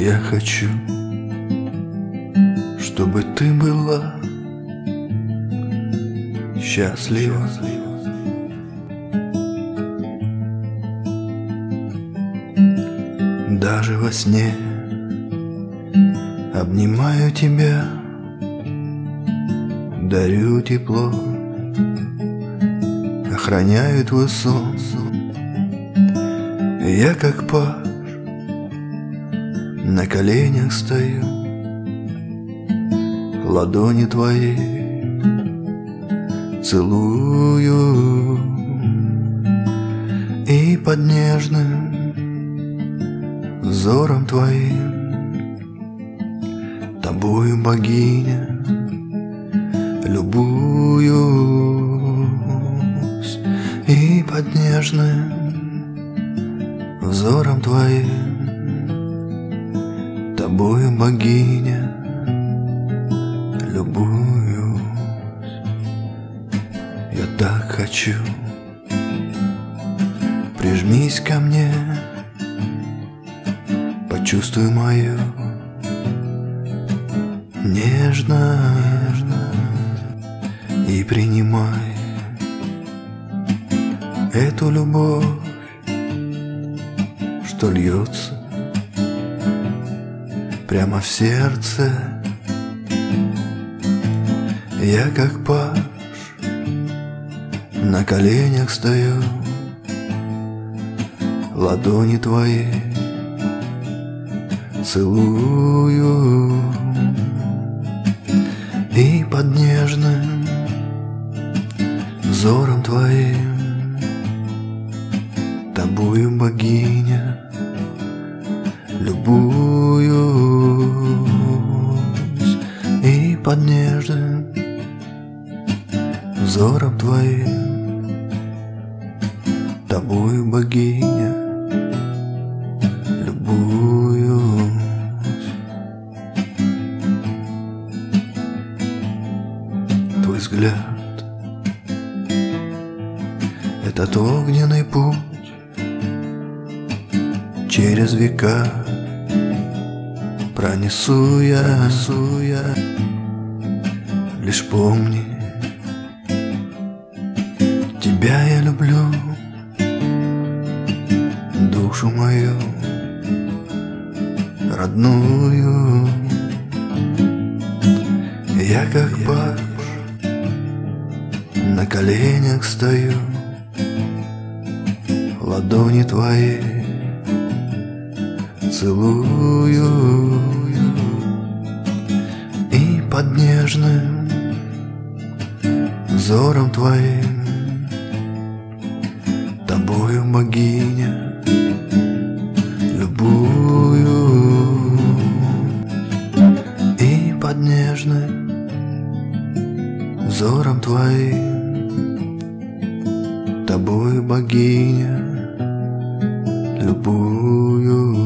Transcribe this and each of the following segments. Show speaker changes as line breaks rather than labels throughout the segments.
я хочу, чтобы ты была счастлива. Даже во сне обнимаю тебя, дарю тепло, охраняю твой сон. Я как паж на коленях стою, ладони твои целую, и под нежным взором твоим тобою, богиня, любуюсь, и под нежным взором твоим тобою, богиня, любуюсь. Я так хочу, прижмись ко мне, почувствуй мою нежно и принимай эту любовь, что льется прямо в сердце. Я как паж на коленях стою, ладони твои целую, и под нежным взором твоим тобою, богиня, любуюсь, и под нежным взором твоим тобою, богиня, любуюсь. Твой взгляд — этот огненный путь через века пронесу я. Лишь помни, тебя я люблю, душу мою родную. Я как паж на коленях стою, ладони твои целую, и под нежным взором твоим тобою, богиня, любую, и под нежным взором твоим тобою, богиня, любую.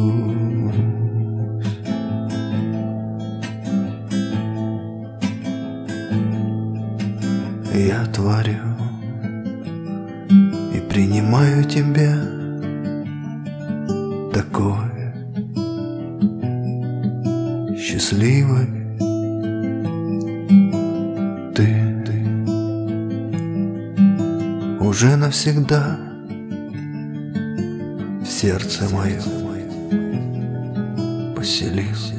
Я творю и принимаю тебя такой счастливой. Ты уже навсегда в сердце моем поселился.